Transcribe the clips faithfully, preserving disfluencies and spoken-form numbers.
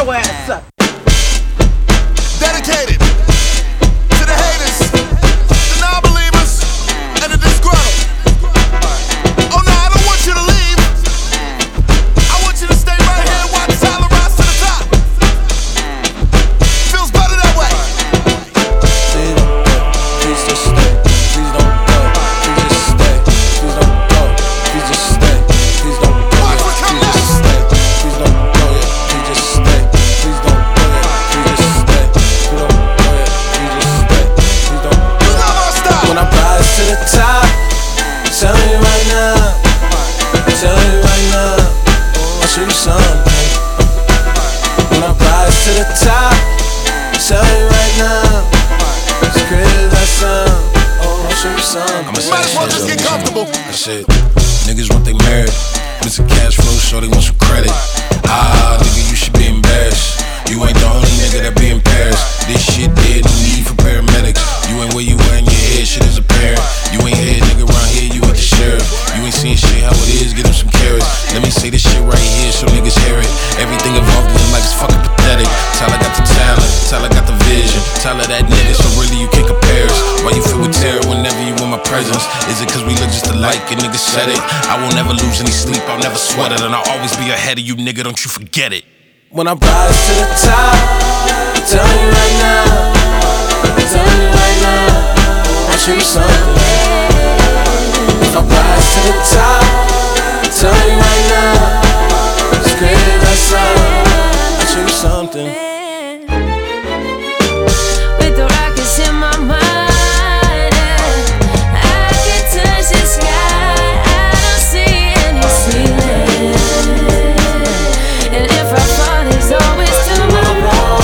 your ass up. Dedicated to the haters, the non-believers, and the disgruntled. Oh no, I don't want you to leave. I want you to stay right here and watch Tyler rise to the top. Feels better that way. Please don't go, please just stay. Please don't go, please just stay. Please don't go, please just stay. Please don't go, please just stay. Please don't go yet, please just stay. Please don't go yet, please just stay. Please don't go yet, please just stay. Please don't go yet. When I rise to the top, tell me right now, tell me right now, I'll show you something. When I rise to the top, tell me right now, as crazy as that sound, oh, I'll show you something. You might as well just get comfortable. I said, niggas want they married, Mister Cash Flow, sure they want some credit. Ah, nigga, you should be embarrassed. You ain't the only nigga that be embarrassed. This shit dead, no need for paramedics. You ain't where you at in your head, shit is apparent. You ain't head nigga around here, you ain't the sheriff. You ain't seeing shit how it is, get him some carrots. Let me say this shit right here so niggas hear it. Everything involved in like it's fucking pathetic. Tyler got the talent, Tyler got the vision. Tyler that nigga, so really you can't compare us. Why you feel with terror whenever you in my presence? Is it cause we look just alike and niggas said it? I will never lose any sleep, I'll never sweat it. And I'll always be ahead of you nigga, don't you forget it. When I rise to the top, tell me right now, tell me right now, I'll show you something. If I rise to the top, tell me right now, it's crazy as that sound, I'll show you something. With the rockets in my mind, I can touch the sky, I don't see any ceiling. And if I fall, there's always tomorrow.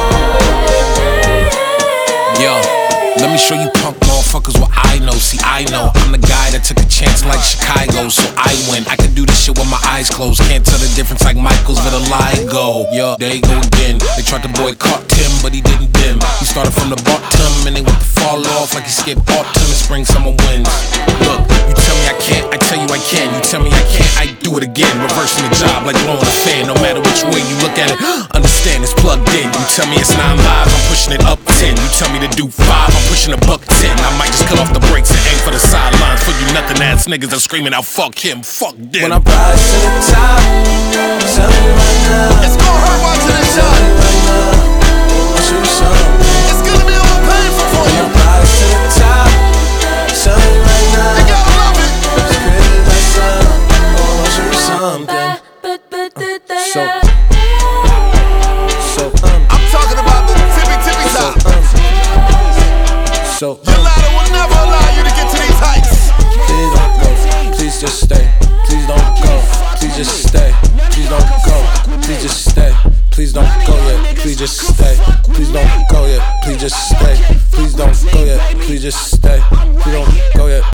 Yo, let me show you punk motherfuckers what I know. See, I know I'm the guy that took a chance like Chicago, so I win. I can do this shit with my eyes closed. Can't tell the difference like Michael's vitiligo. Yo, there you go again. They tried to boycott Tim, but he didn't dim. He started from the bottom and they went to fall off like he skipped autumn and spring, summer winds. Look, you tell me I can't, I tell you I can. You tell me I can't, I do it again. Reversing the job like blowing a fan. No matter which way you look at it, understand it's plugged in. You tell me it's nine lives, I'm pushing it up ten. You tell me to do five, I'm pushing a buck ten. I might just cut off the brakes and aim for the sidelines. For you nothing ass niggas that screaming out fuck him, fuck them. When I rise to the top, tell me right now, It's gonna hurt watching this tell shot. me right now, I'll show you something. It's gonna be a little painful for When you. I rise to the top, tell me right now, You gotta love it. it's crazy as that sound, oh, I'll show you something. But, but, but, but, So, so, um, I'm talking about the tippy tippy so, top. um, so, Your um, ladder will never allow you to get to these heights. please don't go, please just stay. Please don't go, please just stay. Please don't go, please just stay. Please don't go yet, please just stay. Please don't go yet, please just stay. Please don't go yet, please just stay. Please don't go yet.